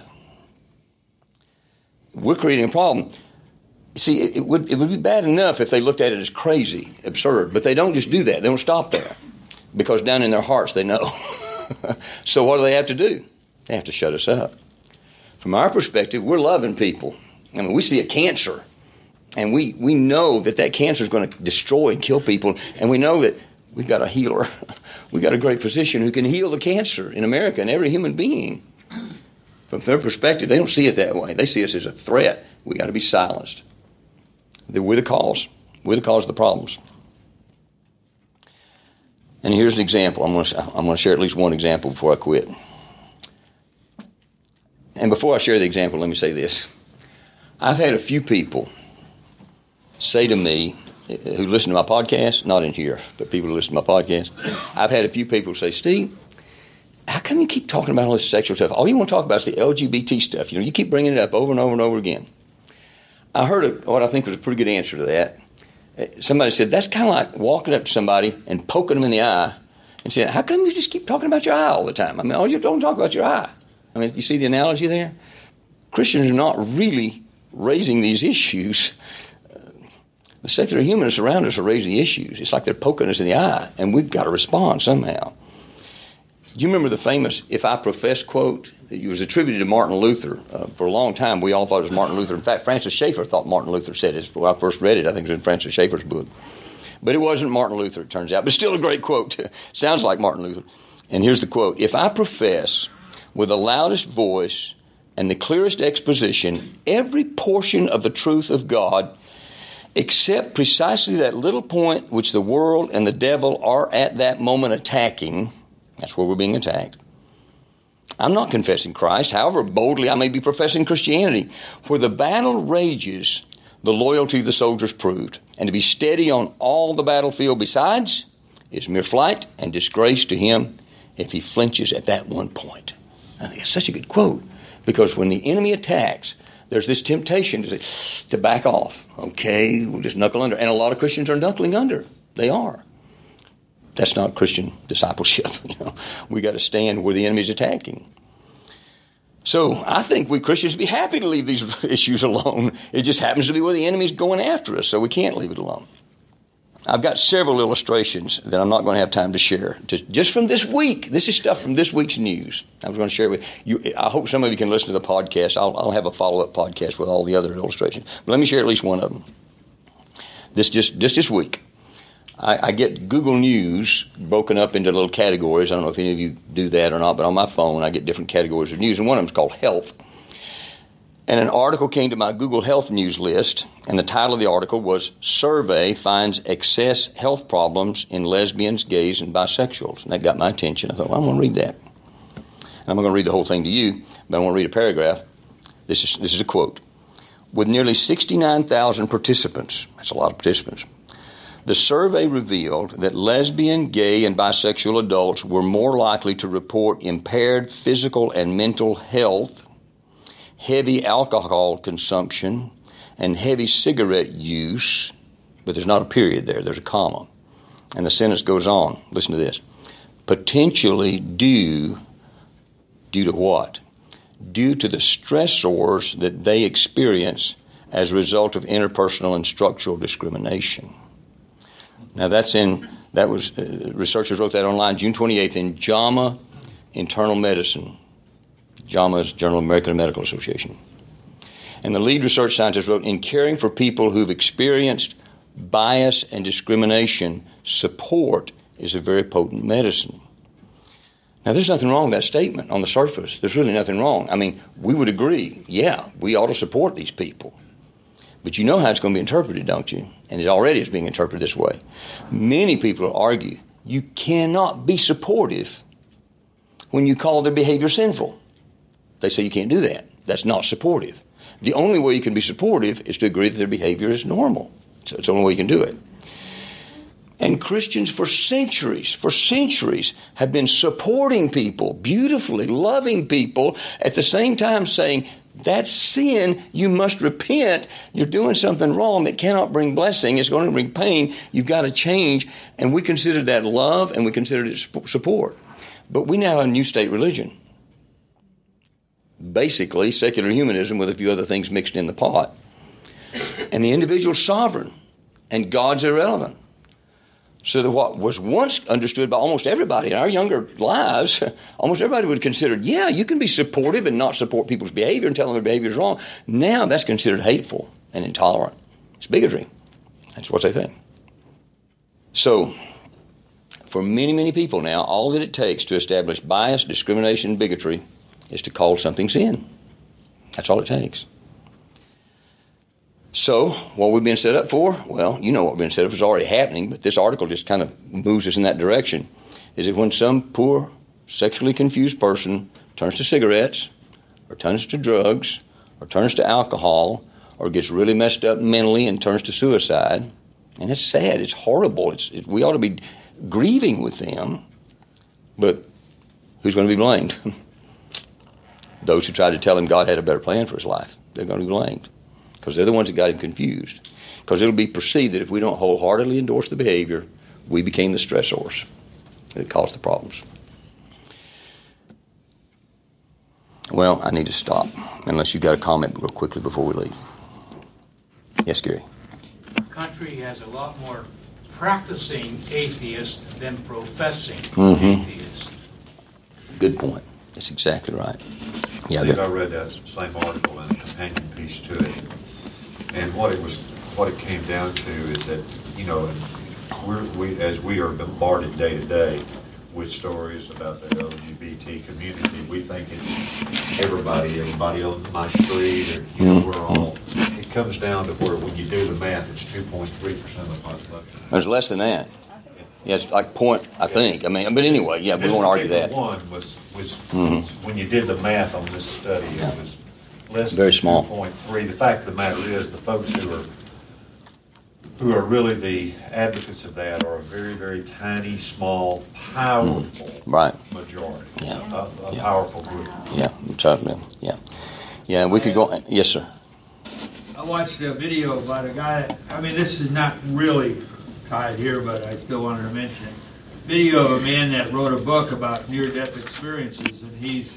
We're creating a problem. See, it would be bad enough if they looked at it as crazy, absurd. But they don't just do that. They don't stop there. Because down in their hearts, they know. So what do they have to do? They have to shut us up. From our perspective, we're loving people. I mean, we see a cancer. And we know that cancer is going to destroy and kill people. And we know that we've got a healer. We've got a great physician who can heal the cancer in America and every human being. From their perspective, they don't see it that way. They see us as a threat. We've got to be silenced. We're the cause. We're the cause of the problems. And here's an example. I'm going to share at least one example before I quit. And before I share the example, let me say this. I've had a few people say to me, who listen to my podcast, not in here, but people who listen to my podcast, I've had a few people say, Steve, how come you keep talking about all this sexual stuff? All you want to talk about is the LGBT stuff. You keep bringing it up over and over and over again. I heard what I think was a pretty good answer to that. Somebody said, that's kind of like walking up to somebody and poking them in the eye and saying, how come you just keep talking about your eye all the time? I mean, all you don't talk about your eye. I mean, you see the analogy there? Christians are not really raising these issues. The secular humanists around us are raising issues. It's like they're poking us in the eye, and we've got to respond somehow. Do you remember the famous "If I Profess" quote? It was attributed to Martin Luther. For a long time, we all thought it was Martin Luther. In fact, Francis Schaeffer thought Martin Luther said it. When I first read it, I think it was in Francis Schaeffer's book. But it wasn't Martin Luther, it turns out. But still a great quote. Sounds like Martin Luther. And here's the quote. If I profess with the loudest voice and the clearest exposition every portion of the truth of God, except precisely that little point which the world and the devil are at that moment attacking, that's where we're being attacked, I'm not confessing Christ, however boldly I may be professing Christianity. Where the battle rages, the loyalty of the soldiers proved, and to be steady on all the battlefield besides is mere flight and disgrace to him if he flinches at that one point. I think it's such a good quote, because when the enemy attacks, there's this temptation to back off. Okay, we'll just knuckle under. And a lot of Christians are knuckling under. They are. That's not Christian discipleship. We got to stand where the enemy's attacking. So I think we Christians would be happy to leave these issues alone. It just happens to be where the enemy's going after us, so we can't leave it alone. I've got several illustrations that I'm not going to have time to share. Just from this week. This is stuff from this week's news. I was going to share it with you. I hope some of you can listen to the podcast. I'll have a follow-up podcast with all the other illustrations. But let me share at least one of them. This week. I get Google News broken up into little categories. I don't know if any of you do that or not, but on my phone I get different categories of news, and one of them is called Health. And an article came to my Google Health News list, and the title of the article was Survey Finds Excess Health Problems in Lesbians, Gays, and Bisexuals. And that got my attention. I thought, well, I'm going to read that. And I'm not going to read the whole thing to you, but I want to read a paragraph. This is a quote. With nearly 69,000 participants, that's a lot of participants, the survey revealed that lesbian, gay, and bisexual adults were more likely to report impaired physical and mental health, heavy alcohol consumption, and heavy cigarette use, but there's not a period there, there's a comma. And the sentence goes on. Listen to this. Potentially due to what? Due to the stressors that they experience as a result of interpersonal and structural discrimination. Now researchers wrote that online June 28th in JAMA Internal Medicine. JAMA is Journal of American Medical Association. And the lead research scientist wrote, in caring for people who've experienced bias and discrimination, support is a very potent medicine. Now, there's nothing wrong with that statement on the surface. There's really nothing wrong. I mean, we would agree, yeah, we ought to support these people. But you know how it's going to be interpreted, don't you? And it already is being interpreted this way. Many people argue you cannot be supportive when you call their behavior sinful. They say you can't do that. That's not supportive. The only way you can be supportive is to agree that their behavior is normal. So it's the only way you can do it. And Christians for centuries have been supporting people, beautifully loving people, at the same time saying, that's sin, you must repent, you're doing something wrong that cannot bring blessing, it's going to bring pain, you've got to change. And we consider that love and we consider it support. But we now have a new state religion. Basically, secular humanism with a few other things mixed in the pot. And the individual's sovereign and God's irrelevant. So that what was once understood by almost everybody in our younger lives, almost everybody would consider, yeah, you can be supportive and not support people's behavior and tell them their behavior is wrong. Now that's considered hateful and intolerant. It's bigotry. That's what they think. So, for many, many people now, all that it takes to establish bias, discrimination, and bigotry is to call something sin. That's all it takes. So, what we've been set up for? Well, you know what we've been set up for is already happening, but this article just kind of moves us in that direction. Is that when some poor, sexually confused person turns to cigarettes, or turns to drugs, or turns to alcohol, or gets really messed up mentally and turns to suicide, And it's sad. It's horrible. We ought to be grieving with them. But who's going to be blamed? Those who tried to tell him God had a better plan for his life. They're going to be blamed. Because they're the ones that got him confused. Because it'll be perceived that if we don't wholeheartedly endorse the behavior, we became the stressors that caused the problems. Well, I need to stop. Unless you've got a comment real quickly before we leave. Yes, Gary. The country has a lot more practicing atheists than professing atheists. Good point. That's exactly right. Yeah, I read that same article and a companion piece to it. And what it came down to is that, you know, we are bombarded day to day with stories about the LGBT community. We think it's everybody on my street, or, you know, we're all. It comes down to where, when you do the math, it's 2.3% of the population. There's less than that. Yeah, it's like point, I think. I mean, but anyway, yeah, we won't argue that. This particular one was when you did the math on this study, it was less Very than small. 2.3. The fact of the matter is, the folks who are really the advocates of that are a very, very tiny, small, powerful majority. Yeah. A powerful group. Yeah, totally. Yeah. Yeah, we could go. Yes, sir. I watched a video about a guy. I mean, this is not really tied here, but I still wanted to mention it. Video of a man that wrote a book about near-death experiences, and he's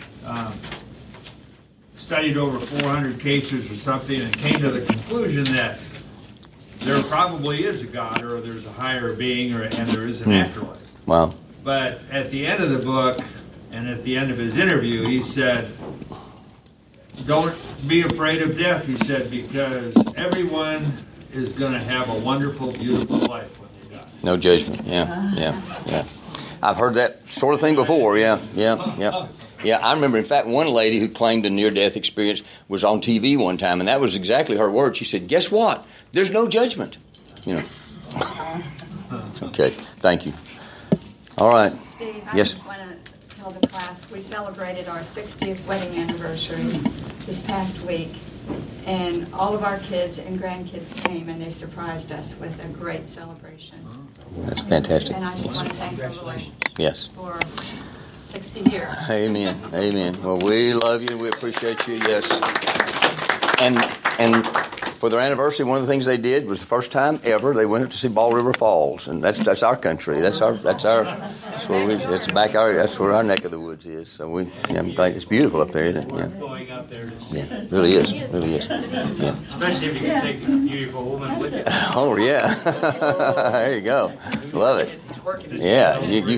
studied over 400 cases or something, and came to the conclusion that there probably is a God, or there's a higher being, and there is an afterlife. Wow. But at the end of the book, and at the end of his interview, he said, "Don't be afraid of death," he said, "because everyone is going to have a wonderful, beautiful life when they die." No judgment. Yeah. I've heard that sort of thing before. Yeah. I remember, in fact, one lady who claimed a near-death experience was on TV one time, and that was exactly her word. She said, "Guess what? There's no judgment." You know. Okay. Thank you. All right. Steve, I Yes. just want to tell the class we celebrated our 60th wedding anniversary this past week, and all of our kids and grandkids came, and they surprised us with a great celebration. That's fantastic. And I just want to thank the Lord Yes. for 60 years. Amen. Well, we love you. We appreciate you. Yes. And for their anniversary, one of the things they did was the first time ever they went up to see Ball River Falls, and that's our country. That's where our neck of the woods is. So I'm glad it's beautiful up there, isn't it? Yeah. Going up there to see. Yeah, it really is. Yeah. Especially if you can take a beautiful woman with you. Oh yeah. There you go. Love it. Yeah.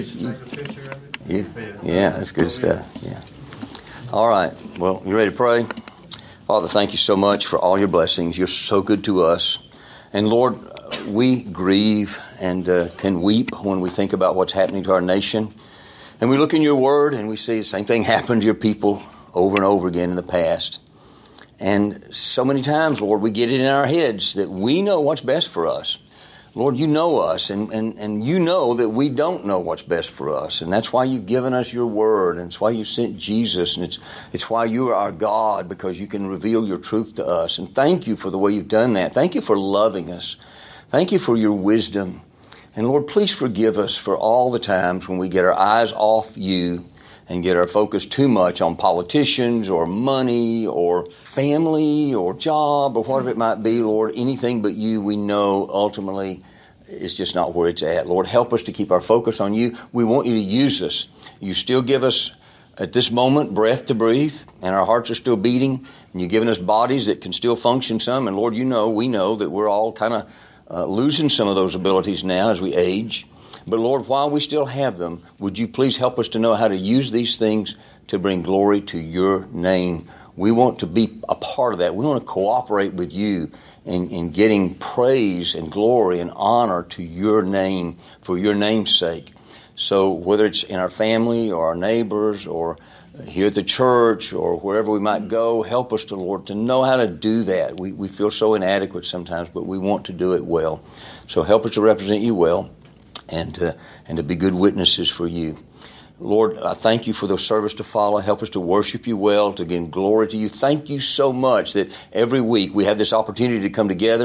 Yeah, that's good stuff. Yeah. All right. Well, you ready to pray? Father, thank you so much for all your blessings. You're so good to us. And Lord, we grieve and can weep when we think about what's happening to our nation. And we look in your word and we see the same thing happen to your people over and over again in the past. And so many times, Lord, we get it in our heads that we know what's best for us. Lord, you know us, and you know that we don't know what's best for us. And that's why you've given us your word, and it's why you sent Jesus, and it's why you are our God, because you can reveal your truth to us. And thank you for the way you've done that. Thank you for loving us. Thank you for your wisdom. And Lord, please forgive us for all the times when we get our eyes off you and get our focus too much on politicians or money or family or job or whatever it might be, Lord. Anything but you, we know ultimately is just not where it's at. Lord, help us to keep our focus on you. We want you to use us. You still give us, at this moment, breath to breathe, and our hearts are still beating, and you've given us bodies that can still function some. And Lord, we know that we're all kind of losing some of those abilities now as we age. But Lord, while we still have them, would you please help us to know how to use these things to bring glory to your name? We want to be a part of that. We want to cooperate with you in getting praise and glory and honor to your name for your name's sake. So whether it's in our family or our neighbors or here at the church or wherever we might go, help us, Lord, to know how to do that. We feel so inadequate sometimes, but we want to do it well. So help us to represent you well and to be good witnesses for you. Lord, I thank you for the service to follow. Help us to worship you well, to give glory to you. Thank you so much that every week we have this opportunity to come together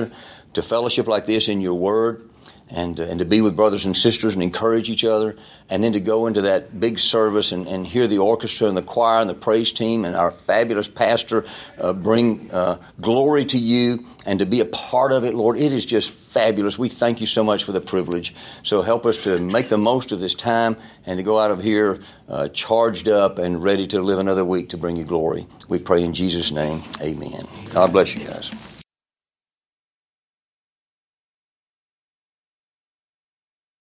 to fellowship like this in your word, and to be with brothers and sisters and encourage each other, and then to go into that big service and hear the orchestra and the choir and the praise team and our fabulous pastor bring glory to you, and to be a part of it, Lord. It is just fabulous. We thank you so much for the privilege. So help us to make the most of this time and to go out of here charged up and ready to live another week to bring you glory. We pray in Jesus' name. Amen. God bless you guys.